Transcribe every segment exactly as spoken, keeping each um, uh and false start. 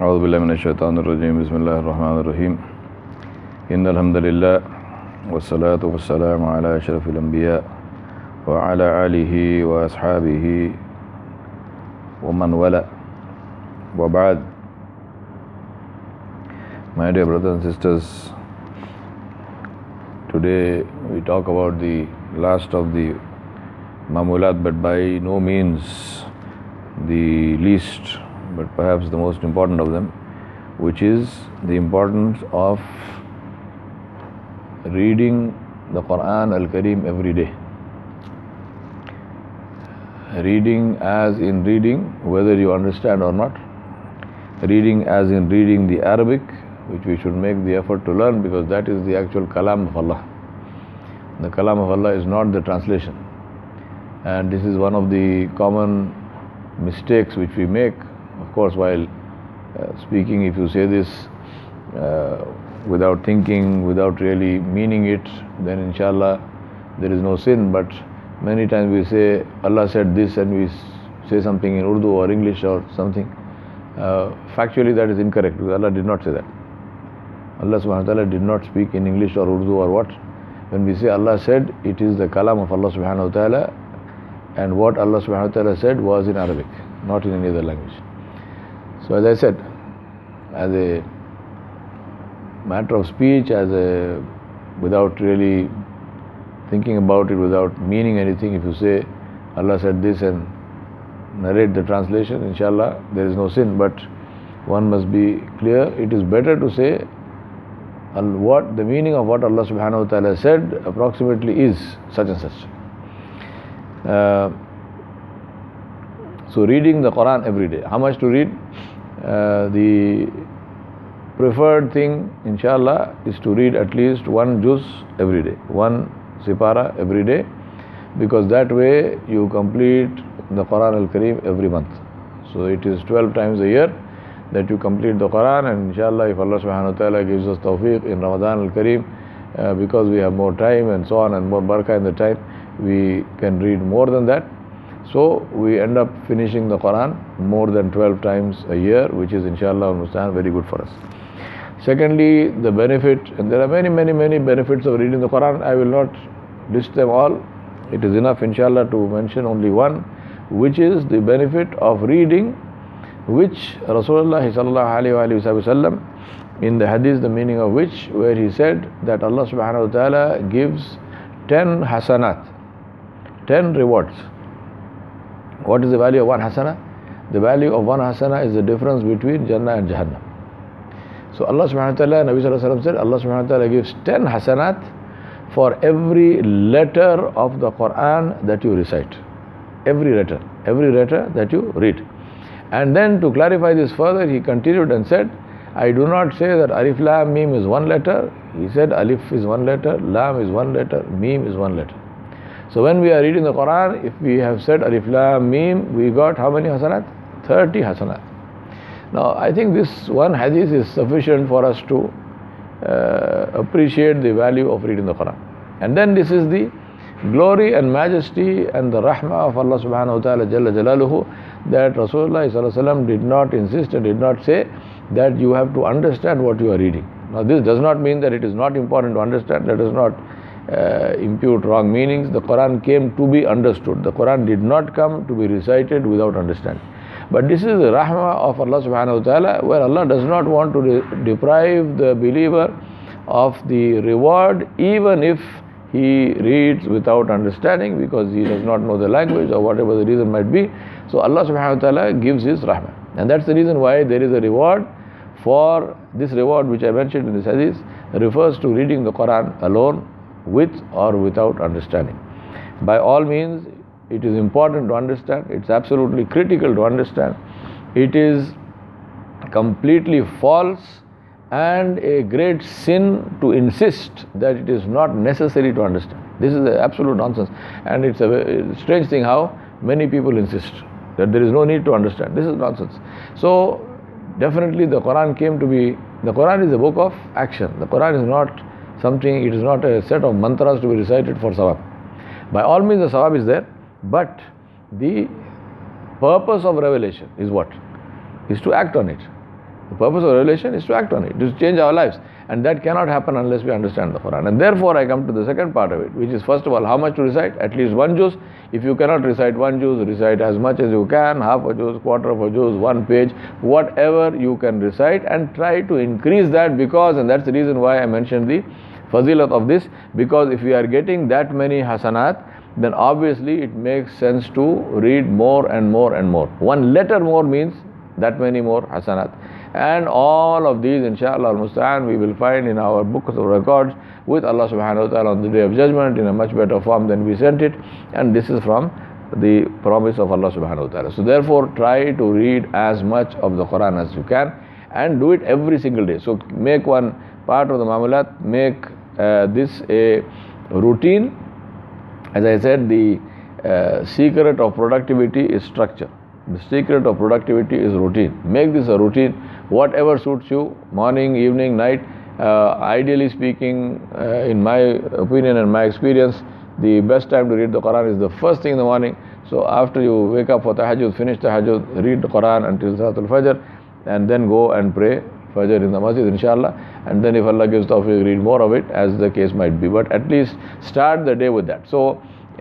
أعوذ بالله من الشيطان الرجيم بسم الله الرحمن الرحيم إن الحمد لله والصلاة والسلام على أشرف الأنبياء وعلى آله وأصحابه ومن والاه وبعد. My dear brothers and sisters, today we talk about the last of the Mamulat, but by no means the least, but perhaps the most important of them, which is the importance of reading the Quran Al-Kareem every day. Reading as in reading, whether you understand or not. Reading as in reading the Arabic, which we should make the effort to learn, because that is the actual Kalam of Allah. The Kalam of Allah is not the translation. And this is one of the common mistakes which we make. Of course, while uh, speaking, if you say this uh, without thinking, without really meaning it, then inshallah there is no sin. But many times we say Allah said this and we say something in Urdu or English or something. Uh, factually that is incorrect, because Allah did not say that. Allah subhanahu wa ta'ala did not speak in English or Urdu or what. When we say Allah said, it is the kalam of Allah subhanahu wa ta'ala, and what Allah subhanahu wa ta'ala said was in Arabic, not in any other language. So as I said, as a matter of speech, as a without really thinking about it, without meaning anything, if you say Allah said this and narrate the translation, inshallah there is no sin. But one must be clear. It is better to say what the meaning of what Allah subhanahu wa ta'ala said approximately is such and such. Uh, so reading the Quran every day. How much to read? Uh, the preferred thing, inshallah, is to read at least one juz every day, one sipara every day, because that way you complete the Quran Al-Kareem every month. So it is twelve times a year that you complete the Quran, and inshallah, if Allah subhanahu wa ta'ala gives us tawfiq in Ramadan Al-Kareem, uh, because we have more time and so on, and more barakah in the time, we can read more than that. So we end up finishing the Quran more than twelve times a year, which is inshallah very good for us. Secondly, the benefit, and there are many, many, many benefits of reading the Quran. I will not list them all. It is enough inshallah to mention only one, which is the benefit of reading, which Rasulullah sallallahu alayhi wa sallam, in the hadith, the meaning of which, where he said that Allah subhanahu wa ta'ala gives ten hasanat, ten rewards. What is the value of one hasana? The value of one hasana is the difference between Jannah and Jahannam. So Allah subhanahu wa ta'ala, Nabi sallallahu alayhi wa sallam said, Allah subhanahu wa ta'ala gives ten hasanat for every letter of the Quran that you recite. Every letter, every letter that you read. And then to clarify this further, he continued and said, I do not say that Alif Lam Mim is one letter. He said Alif is one letter, Lam is one letter, Mim is one letter. So when we are reading the Quran, if we have said Alif Lam Mim, we got how many hasanat? thirty hasanat. Now I think this one hadith is sufficient for us to uh, appreciate the value of reading the Quran. And then this is the glory and majesty and the rahmah of Allah subhanahu wa ta'ala jalla jalaluhu, that Rasulullah sallallahu alaihi wasallam did not insist and did not say that you have to understand what you are reading. Now this does not mean that it is not important to understand. Let us not uh, impute wrong meanings. The Quran came to be understood. The Quran did not come to be recited without understanding. But this is the rahmah of Allah subhanahu wa ta'ala, where Allah does not want to re- deprive the believer of the reward, even if he reads without understanding, because he does not know the language or whatever the reason might be. So Allah subhanahu wa ta'ala gives his rahmah. And that's the reason why there is a reward for this reward which I mentioned in this hadith, refers to reading the Quran alone, with or without understanding. By all means, it is important to understand. It's absolutely critical to understand. It is completely false and a great sin to insist that it is not necessary to understand. This is absolute nonsense. And it's a strange thing how many people insist that there is no need to understand. This is nonsense. So definitely the Quran came to be, the Quran is a book of action. The Quran is not something, it is not a set of mantras to be recited for sawab. By all means the sawab is there, but the purpose of revelation is what? Is to act on it. The purpose of revelation is to act on it, to change our lives. And that cannot happen unless we understand the Quran. And therefore I come to the second part of it, which is first of all, how much to recite? At least one juz. If you cannot recite one juz, recite as much as you can, half a juz, quarter of a juz, one page, whatever you can recite, and try to increase that, because, and that's the reason why I mentioned the fazilat of this, because if we are getting that many hasanat, then obviously it makes sense to read more and more and more. One letter more means that many more hasanat. And all of these, inshallah al-musta'an, we will find in our books of records with Allah subhanahu wa ta'ala on the day of judgment in a much better form than we sent it. And this is from the promise of Allah subhanahu wa ta'ala. So therefore, try to read as much of the Quran as you can, and do it every single day. So make one part of the Ma'amulat, make uh, this a routine. As I said, the uh, secret of productivity is structure. The secret of productivity is routine. Make this a routine, whatever suits you, morning, evening, night. Uh, ideally speaking, uh, in my opinion and my experience, the best time to read the Quran is the first thing in the morning. So after you wake up for tahajjud, finish tahajjud, read the Quran until Salatul Fajr, and then go and pray Fajr in the masjid, inshallah. And then if Allah gives tawfiq, read more of it, as the case might be. But at least start the day with that. So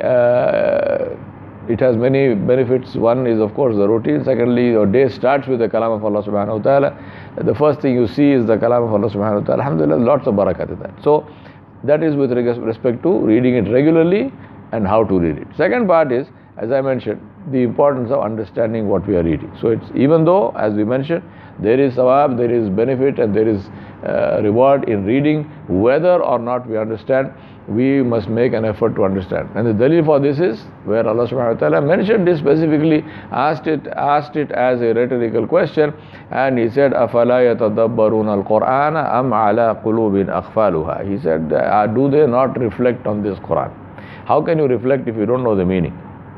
uh, it has many benefits. One is, of course, the routine. Secondly, your day starts with the kalam of Allah subhanahu wa ta'ala. The first thing you see is the kalam of Allah subhanahu wa ta'ala. Alhamdulillah, lots of barakat in that. So that is with respect to reading it regularly and how to read it. Second part is, as I mentioned, the importance of understanding what we are reading. So it's, even though, as we mentioned, there is sawab, there is benefit, and there is uh, reward in reading, whether or not we understand, we must make an effort to understand. And the dalil for this is where Allah subhanahu wa ta'ala mentioned this specifically, asked it, asked it as a rhetorical question, and he said, أَفَلَا يَتَدَبَّرُونَ الْقُرْآنَ أَمْ عَلَىٰ قُلُوبٍ أَقْفَالُهَا. He said, do they not reflect on this Quran? How can you reflect if you don't know the meaning?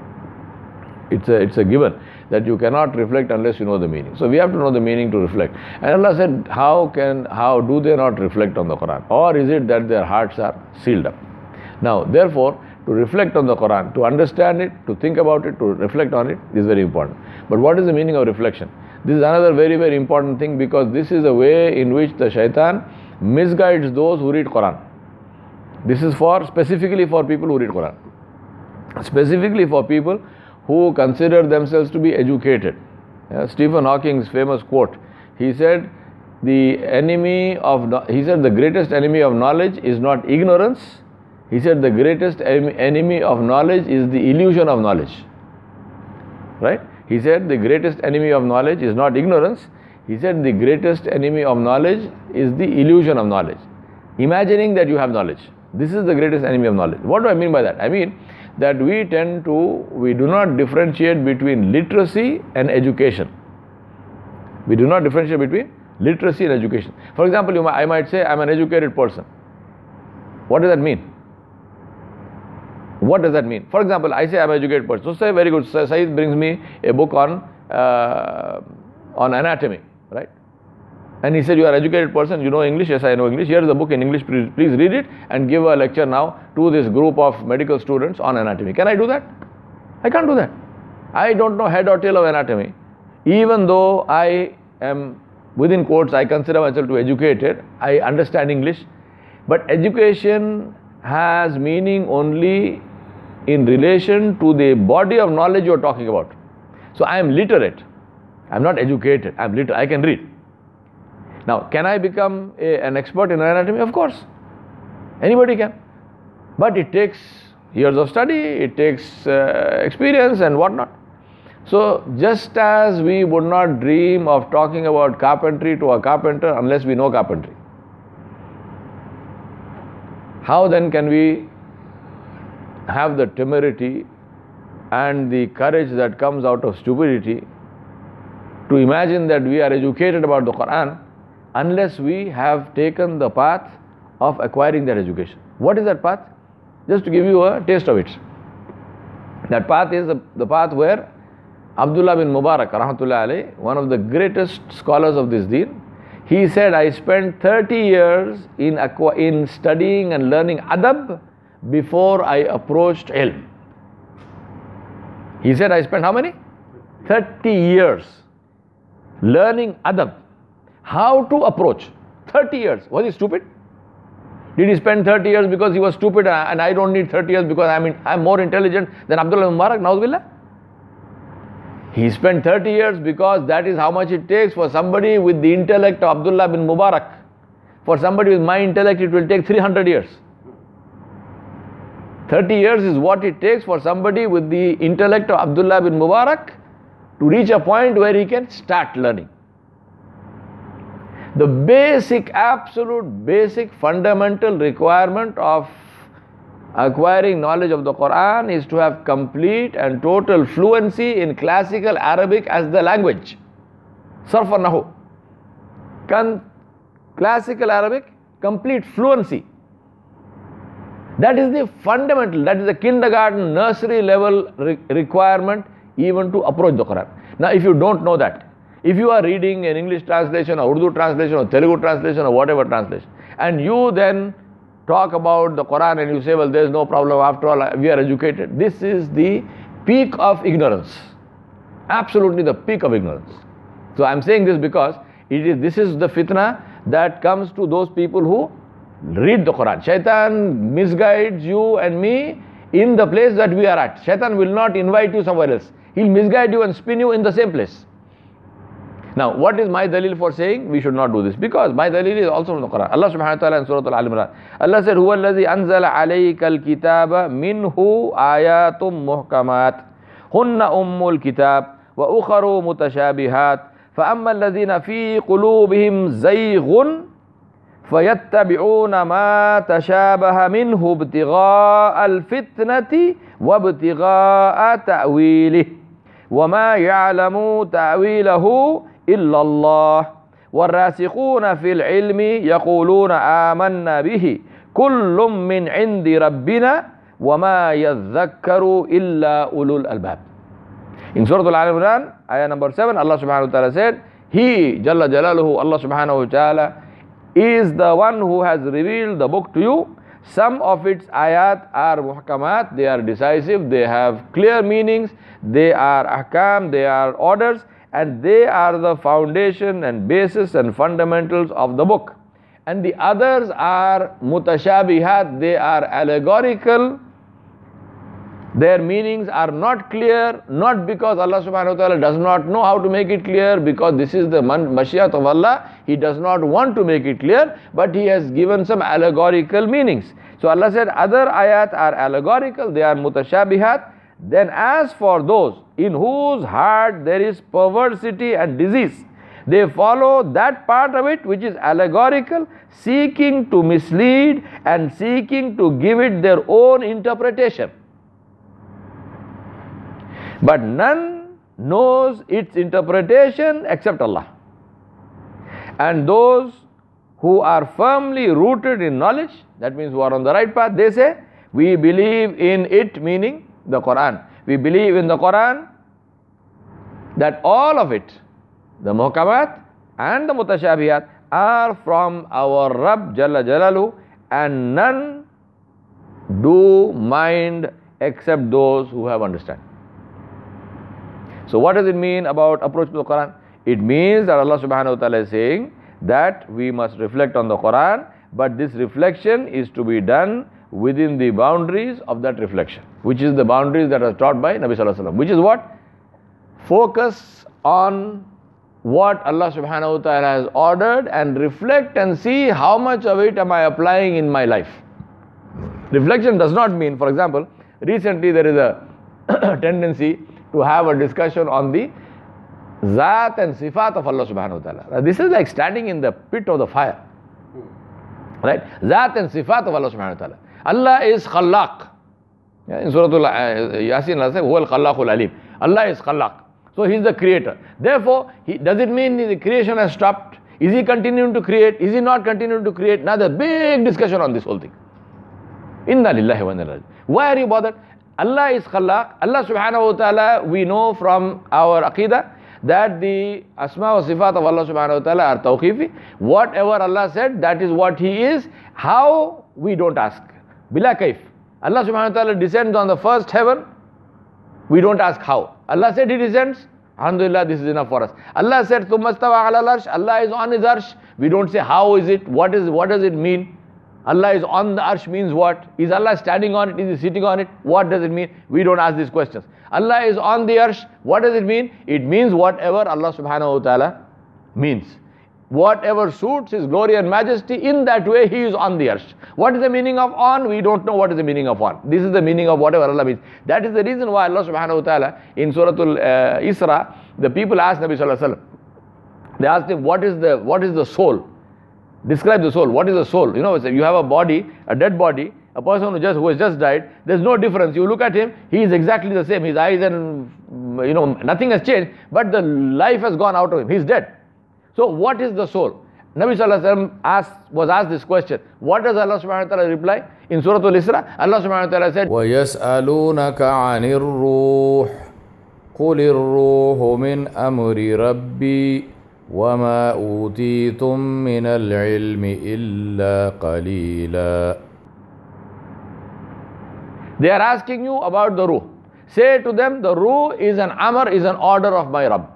It's a, it's a given that you cannot reflect unless you know the meaning. So we have to know the meaning to reflect. And Allah said, how can, how do they not reflect on the Quran? Or is it that their hearts are sealed up? Now, therefore, to reflect on the Quran, to understand it, to think about it, to reflect on it is very important. But what is the meaning of reflection? This is another very, very important thing, because this is a way in which the shaitan misguides those who read Quran. This is for, specifically for people who read Quran. Specifically for people who consider themselves to be educated. Yeah, Stephen Hawking's famous quote, he said, the enemy of, he said the greatest enemy of knowledge is not ignorance. He said the greatest enemy of knowledge is the illusion of knowledge. Right? He said the greatest enemy of knowledge is not ignorance. He said the greatest enemy of knowledge is the illusion of knowledge. Imagining that you have knowledge. This is the greatest enemy of knowledge. What do I mean by that? I mean that we tend to, we do not differentiate between literacy and education. We do not differentiate between literacy and education. For example, you might, I might say, I'm an educated person. What does that mean? What does that mean? For example, I say I'm an educated person. So say, very good, Saeed brings me a book on, uh, on anatomy, right? And he said, you are an educated person, you know English. Yes, I know English. Here is a book in English, please, please read it and give a lecture now to this group of medical students on anatomy. Can I do that? I can't do that. I don't know head or tail of anatomy. Even though I am, within quotes, I consider myself to be educated, I understand English. But education has meaning only in relation to the body of knowledge you are talking about. So I am literate. I am not educated. I am literate. I can read. Now, can I become a, an expert in anatomy? Of course. Anybody can. But it takes years of study, it takes uh, experience and whatnot. So, just as we would not dream of talking about carpentry to a carpenter unless we know carpentry, how then can we have the temerity and the courage that comes out of stupidity to imagine that we are educated about the Quran unless we have taken the path of acquiring that education? What is that path? Just to give you a taste of it. That path is the, the path where Abdullah bin Mubarak, rahmatullahi alayhi, one of the greatest scholars of this deen, he said, I spent thirty years in, in studying and learning adab before I approached ilm. He said, I spent how many? thirty years learning adab. how to approach. thirty years. Was he stupid? Did he spend thirty years because he was stupid and I don't need thirty years because I'm, in, I'm more intelligent than Abdullah bin Mubarak? Na'udhu He spent thirty years because that is how much it takes for somebody with the intellect of Abdullah bin Mubarak. For somebody with my intellect, it will take three hundred years. thirty years is what it takes for somebody with the intellect of Abdullah bin Mubarak to reach a point where he can start learning. The basic, absolute basic fundamental requirement of acquiring knowledge of the Quran is to have complete and total fluency in classical Arabic as the language. Sarf wa Nahu. Can classical Arabic, complete fluency. That is the fundamental, that is the kindergarten, nursery level re- requirement even to approach the Quran. Now if you don't know that, if you are reading an English translation or Urdu translation or Telugu translation or whatever translation, and you then talk about the Quran and you say, well, there is no problem, after all we are educated, this is the peak of ignorance. Absolutely the peak of ignorance. So I am saying this because it is this is the fitna that comes to those people who read the Quran. Shaitan misguides you and me in the place that we are at. Shaitan will not invite you somewhere else. He will misguide you and spin you in the same place. Now, what is my dalil for saying we should not do this? Because my dalil is also from the Quran. Allah subhanahu wa ta'ala in Surah Al-Imran, Allah said, هُوَ الَّذِي أَنزَلَ عَلَيْكَ الْكِتَابَ مِنْهُ آيَاتٌ مُحْكَمَاتٌ هُنَّ أُمُّ الْكِتَابِ وَأُخَرُ مُتَشَابِهَاتٌ فَأَمَّا الَّذِينَ فِي قُلُوبِهِمْ زَيْغٌ فَيَتَّبِعُونَ مَا تَشَابَهَ مِنْهُ ابْتِغَاءَ الْفِتْنَةِ وَابْتِغَاءَ تَأْوِيلِهِ وَمَا يَعْلَمُ تَأْوِيلَهُ إِلَّا اللَّهُ وَالرَّاسِخُونَ فِي الْعِلْمِ يَقُولُونَ آمَنَّا بِهِ كُلٌّ مِّنْ عِنْدِ رَبِّنَا وَمَا يَذَّكَّرُ إِلَّا أُولُو الْأَلْبَابِ. In Surah Al-Imran, ayah number seven, Allah subhanahu wa ta'ala said, He, Jalla Jalaluhu, Allah subhanahu wa ta'ala, is the one who has revealed the book to you. Some of its ayat are muhkamat, they are decisive, they have clear meanings, they are ahkam, they are orders, and they are the foundation and basis and fundamentals of the book. And the others are mutashabihat, they are allegorical, their meanings are not clear, not because Allah subhanahu wa ta'ala does not know how to make it clear, because this is the mashiat of Allah, He does not want to make it clear, but He has given some allegorical meanings. So Allah said other ayat are allegorical, they are mutashabihat. Then as for those in whose heart there is perversity and disease, they follow that part of it which is allegorical, seeking to mislead and seeking to give it their own interpretation. But none knows its interpretation except Allah. And those who are firmly rooted in knowledge, that means who are on the right path, they say, we believe in it, meaning the Quran. We believe in the Quran that all of it, the muhkamat and the mutashabiyat, are from our Rabb Jalla Jalalu, and none do mind except those who have understanding. So what does it mean about approach to the Quran? It means that Allah subhanahu wa ta'ala is saying that we must reflect on the Quran, but this reflection is to be done within the boundaries of that reflection, which is the boundaries that are taught by Nabi Sallallahu Alaihi Wasallam, which is what? Focus on what Allah subhanahu wa ta'ala has ordered and reflect and see how much of it am I applying in my life. Reflection does not mean, for example, recently there is a tendency to have a discussion on the Zat and Sifat of Allah subhanahu wa ta'ala. Now, this is like standing in the pit of the fire. Right? Zat and Sifat of Allah subhanahu wa ta'ala. Allah is Khallaq. Yeah, in Surah Yasin, Allah says, Huwa al-Khallaqul Alim. Allah is Khallaq. So He is the creator. Therefore, he, does it mean the creation has stopped? Is He continuing to create? Is He not continuing to create? Now, there's a big discussion on this whole thing. Inna lillahi wa inna ilaihi raji'un. Why are you bothered? Allah is Khallaq. Allah subhanahu wa ta'ala, we know from our Aqidah that the Asma wa Sifat of Allah subhanahu wa ta'ala are tawqifi. Whatever Allah said, that is what He is. How? We don't ask. Bila kaif. Allah subhanahu wa ta'ala descends on the first heaven. We don't ask how. Allah said He descends. Alhamdulillah, this is enough for us. Allah said, Thumma stawa ala al-arsh. Allah is on his arsh. We don't say how is it, what is, what does it mean? Allah is on the arsh means what? Is Allah standing on it? Is he sitting on it? What does it mean? We don't ask these questions. Allah is on the arsh. What does it mean? It means whatever Allah subhanahu wa ta'ala means. Whatever suits His glory and majesty, in that way He is on the arsh. What is the meaning of on? We don't know what is the meaning of on. This is the meaning of whatever Allah means. That is the reason why Allah subhanahu wa ta'ala in Surah Al-Isra, the people asked Nabi sallallahu alaihi wasallam, they asked him, what is the what is the soul? Describe the soul. What is the soul? You know, you have a body, a dead body, a person who just who has just died. There's no difference. You look at him, he is exactly the same. His eyes and, you know, nothing has changed, but the life has gone out of him. He's dead. So what is the soul? Nabi sallallahu alaihi wasallam asked, was asked this question. What does Allah subhanahu wa ta'ala reply? In Surah Al-Isra, Allah subhanahu wa ta'ala said, وَيَسْأَلُونَكَ عَنِ الرُّوحِ قُلِ الرُّوحُ مِنْ أَمْرِ رَبِّي وَمَا أُوتِيتُم مِّنَ الْعِلْمِ إِلَّا قَلِيلًا. They are asking you about the ruh. Say to them, the ruh is an amr, is an order of my Rabb.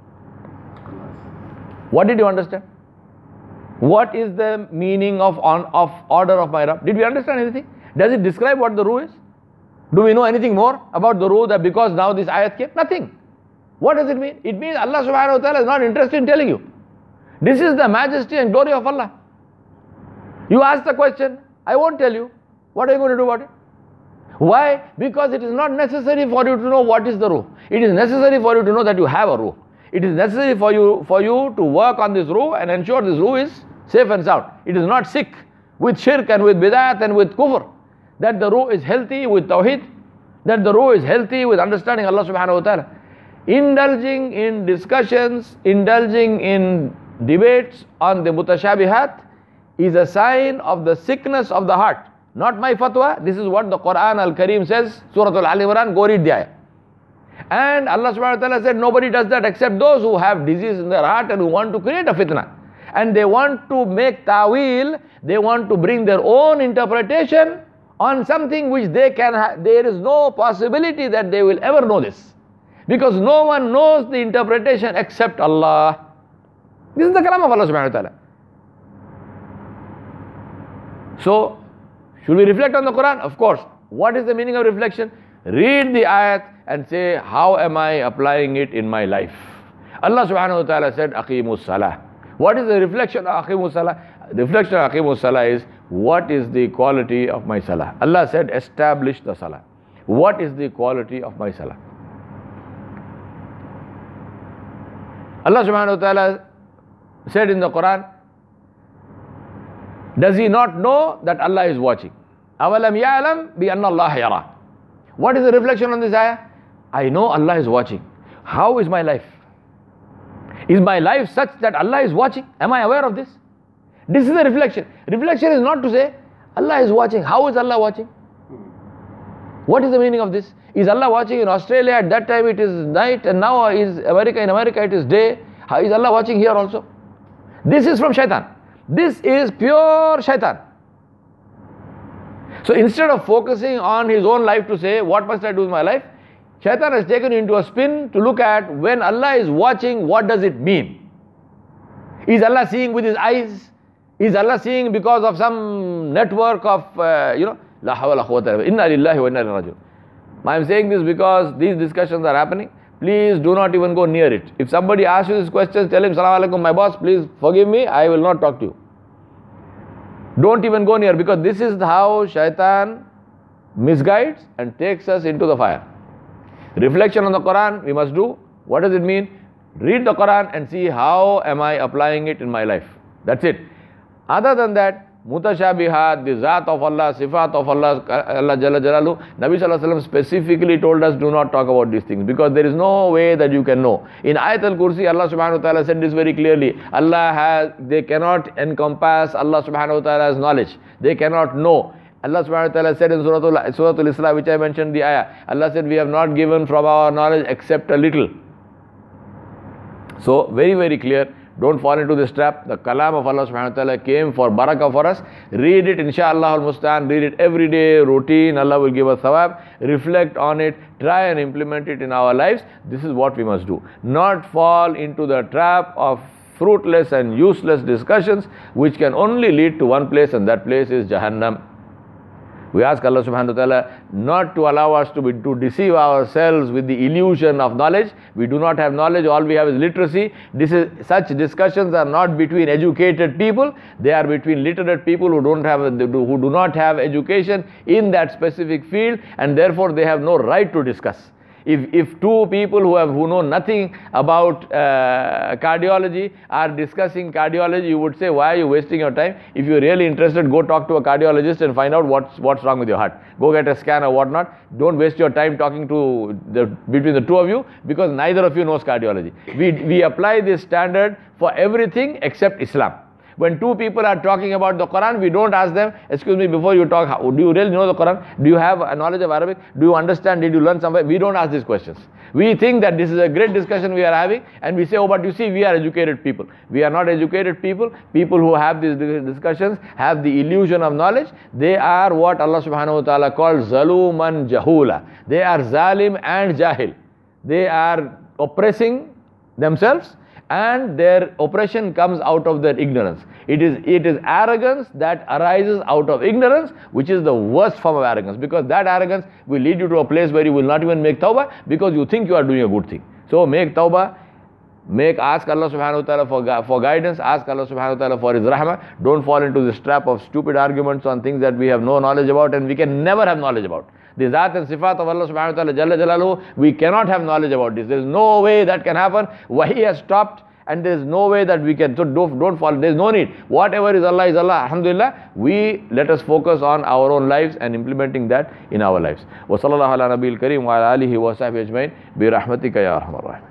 What did you understand? What is the meaning of, on, of order of my Rabb? Did we understand anything? Does it describe what the ruh is? Do we know anything more about the ruh, that because now this ayat came? Nothing. What does it mean? It means Allah subhanahu wa ta'ala is not interested in telling you. This is the majesty and glory of Allah. You ask the question, I won't tell you. What are you going to do about it? Why? Because it is not necessary for you to know what is the ruh. It is necessary for you to know that you have a ruh. It is necessary for you for you to work on this ruh and ensure this ruh is safe and sound. It is not sick with shirk and with bid'at and with kufr. That the ruh is healthy with tawheed. That the ruh is healthy with understanding Allah subhanahu wa ta'ala. Indulging in discussions, indulging in debates on the mutashabihat is a sign of the sickness of the heart. Not my fatwa. This is what the Quran Al-Kareem says. Surah Al-Imran, go read the ayah. And Allah subhanahu wa ta'ala said, nobody does that except those who have disease in their heart and who want to create a fitna. And they want to make ta'wil, they want to bring their own interpretation on something which they can have. There is no possibility that they will ever know this. Because no one knows the interpretation except Allah. This is the kalam of Allah subhanahu wa ta'ala. So, should we reflect on the Quran? Of course. What is the meaning of reflection? Read the ayat and say, how am I applying it in my life? Allah subhanahu wa ta'ala said, Aqimus Salah. What is the reflection of Aqimus Salah? The reflection of Aqimus Salah is, what is the quality of my Salah? Allah said, establish the Salah. What is the quality of my Salah? Allah subhanahu wa ta'ala said in the Quran, does he not know that Allah is watching? أَوَلَمْ يَعْلَمْ بِأَنَّ اللَّهَ يَرَى. What is the reflection on this ayah? I know Allah is watching. How is my life? Is my life such that Allah is watching? Am I aware of this? This is the reflection. Reflection is not to say, Allah is watching. How is Allah watching? What is the meaning of this? Is Allah watching in Australia? At that time it is night, and now is America, in America it is day. How is Allah watching here also? This is from shaitan. This is pure shaitan. So instead of focusing on his own life to say, what must I do with my life? Shaitan has taken into a spin to look at, when Allah is watching, what does it mean? Is Allah seeing with his eyes? Is Allah seeing because of some network of, uh, you know, La hawla quwwata inna lillahi wa inna ilayhi raji'un. I am saying this because these discussions are happening. Please do not even go near it. If somebody asks you this question, tell him, Salaam alaikum, my boss, please forgive me, I will not talk to you. Don't even go near, because this is how shaitan misguides and takes us into the fire. Reflection on the Quran we must do. What does it mean? Read the Quran and see how am I applying it in my life. That's it. Other than that, mutashabihat, the zat of Allah, sifat of Allah, Allah Jalla Jalaluhu, Nabi Sallallahu Alaihi Wasallam specifically told us, do not talk about these things, because there is no way that you can know. In Ayat al-Kursi, Allah Subhanahu wa Ta'ala said this very clearly. Allah has, they cannot encompass Allah Subhanahu wa Ta'ala's knowledge. They cannot know. Allah Subhanahu wa Ta'ala said in Surah Al-Isra, which I mentioned the ayah, Allah said, we have not given from our knowledge except a little. So, very, very clear. Don't fall into this trap. The kalam of Allah subhanahu wa ta'ala came for barakah for us. Read it, inshallah al-mustaan. Read it every day, routine. Allah will give us thawab. Reflect on it. Try and implement it in our lives. This is what we must do. Not fall into the trap of fruitless and useless discussions which can only lead to one place, and that place is Jahannam. We ask Allah subhanahu wa ta'ala not to allow us to, be, to deceive ourselves with the illusion of knowledge. We do not have knowledge, all we have is literacy. This is, such discussions are not between educated people, they are between literate people who don't have, who do not have education in that specific field, and therefore they have no right to discuss. If, if two people who have who know nothing about uh, cardiology are discussing cardiology, you would say, why are you wasting your time? If you're really interested, go talk to a cardiologist and find out what's, what's wrong with your heart. Go get a scan or whatnot. Don't waste your time talking to the, between the two of you, because neither of you knows cardiology. We, we apply this standard for everything except Islam. When two people are talking about the Quran, we don't ask them, excuse me, before you talk, how, do you really know the Quran? Do you have a knowledge of Arabic? Do you understand? Did you learn somewhere? We don't ask these questions. We think that this is a great discussion we are having, and we say, oh, but you see, we are educated people. We are not educated people. People who have these discussions have the illusion of knowledge. They are what Allah subhanahu wa ta'ala calls zaluman jahula. They are zalim and jahil. They are oppressing themselves, and their oppression comes out of their ignorance. It is, it is arrogance that arises out of ignorance, which is the worst form of arrogance, because that arrogance will lead you to a place where you will not even make tawbah, because you think you are doing a good thing. So make tawbah, make, ask Allah subhanahu wa ta'ala for, for guidance, ask Allah subhanahu wa ta'ala for His rahmah. Don't fall into this trap of stupid arguments on things that we have no knowledge about and we can never have knowledge about. The Zat and Sifat of Allah subhanahu wa ta'ala Jalla Jalaluhu, we cannot have knowledge about this. There is no way that can happen. Wahi has stopped, and there is no way that we can, so don't, don't fall, there is no need. Whatever is Allah is Allah, alhamdulillah. We, let us focus on our own lives and implementing that in our lives. Wa sallallahu ala nabiyil kareem wa ala alihi wa sahbihi ajmain bi rahmatika ya arhamar rahim.